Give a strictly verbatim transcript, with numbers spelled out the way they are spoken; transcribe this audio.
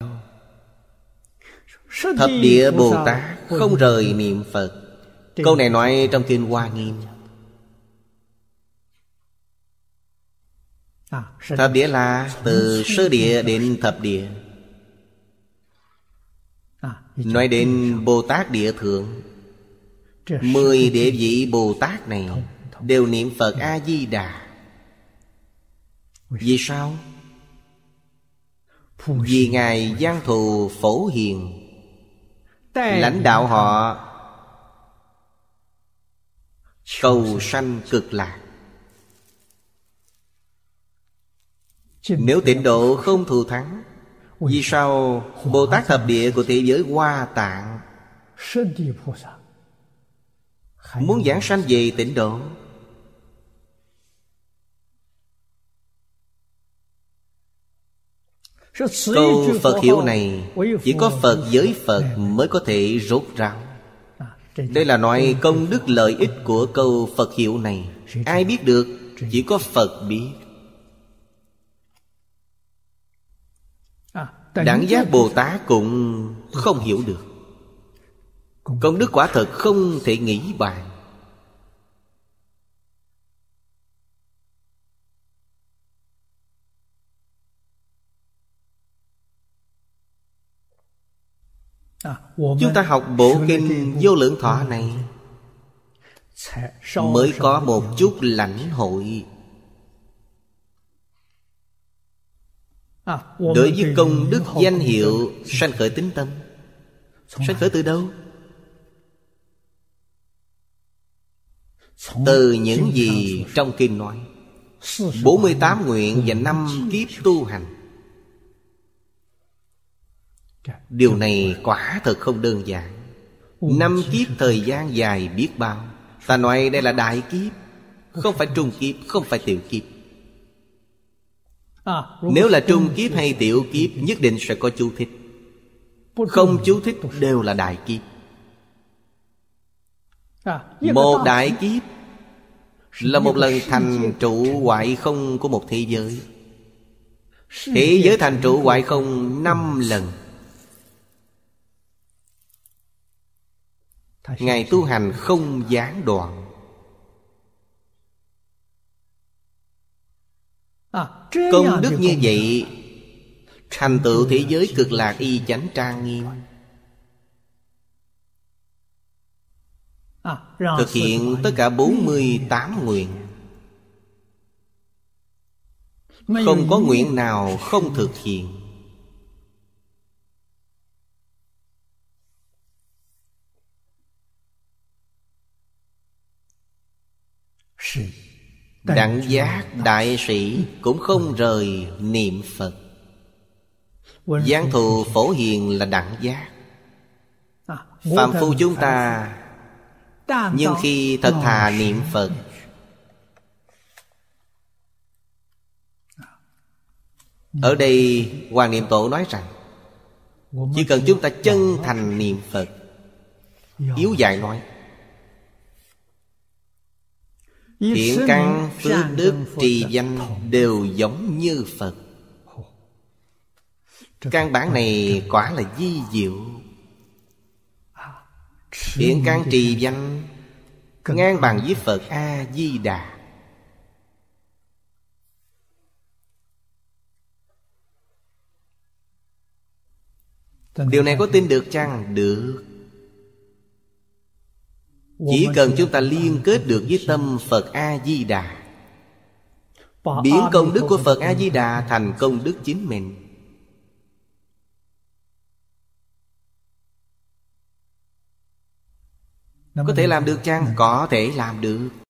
Thập địa Bồ Tát không rời niệm Phật. Câu này nói trong Kinh Hoa Nghiêm. Thập địa là từ sơ địa đến thập địa. Nói đến Bồ Tát địa thượng, mười địa vị Bồ Tát này đều niệm Phật A-di-đà. Vì sao? Vì Ngài Giang Thù Phổ Hiền lãnh đạo họ cầu sanh cực lạc. Nếu tịnh độ không thù thắng, vì sao Bồ Tát thập địa của thế giới Hoa Tạng muốn giảng sanh về tịnh độ? Câu Phật hiệu này chỉ có Phật giới Phật mới có thể rốt ráo. Đây là nói công đức lợi ích của câu Phật hiệu này. Ai biết được? Chỉ có Phật biết. Đẳng giác Bồ Tát cũng không hiểu được. Công đức quả thật không thể nghĩ bàn. Chúng ta học bộ kinh Vô Lượng Thọ này mới có một chút lãnh hội. Đối với công đức danh hiệu sanh khởi tín tâm. Sanh khởi từ đâu? Từ những gì trong kinh nói. Bốn mươi tám nguyện và năm kiếp tu hành. Điều này quả thật không đơn giản. Năm kiếp thời gian dài biết bao. Ta nói đây là đại kiếp, không phải trung kiếp, không phải tiểu kiếp. Nếu là trung kiếp hay tiểu kiếp, nhất định sẽ có chú thích. Không chú thích đều là đại kiếp. Một đại kiếp là một lần thành trụ hoại không của một thế giới. Thế giới thành trụ hoại không năm lần. Ngài tu hành không gián đoạn. Công đức như vậy thành tựu thế giới cực lạc y chánh trang nghiêm. Thực hiện tất cả bốn mươi tám nguyện. Không có nguyện nào không thực hiện. Đẳng giác đại sĩ cũng không rời niệm Phật. Giang Thù Phổ Hiền là đẳng giác. Phạm phu chúng ta nhưng khi thật thà niệm Phật, ở đây Hoàng Niệm Tổ nói rằng chỉ cần chúng ta chân thành niệm Phật. Yếu dạy nói thiện căn phước đức trì danh đều giống như Phật. Căn bản này quả là vi diệu. Thiện căn trì danh ngang bằng với Phật A-di-đà. Điều này có tin được chăng? Được. Chỉ cần chúng ta liên kết được với tâm Phật A-di-đà, biến công đức của Phật A-di-đà thành công đức chính mình. Có thể làm được chăng? Có thể làm được.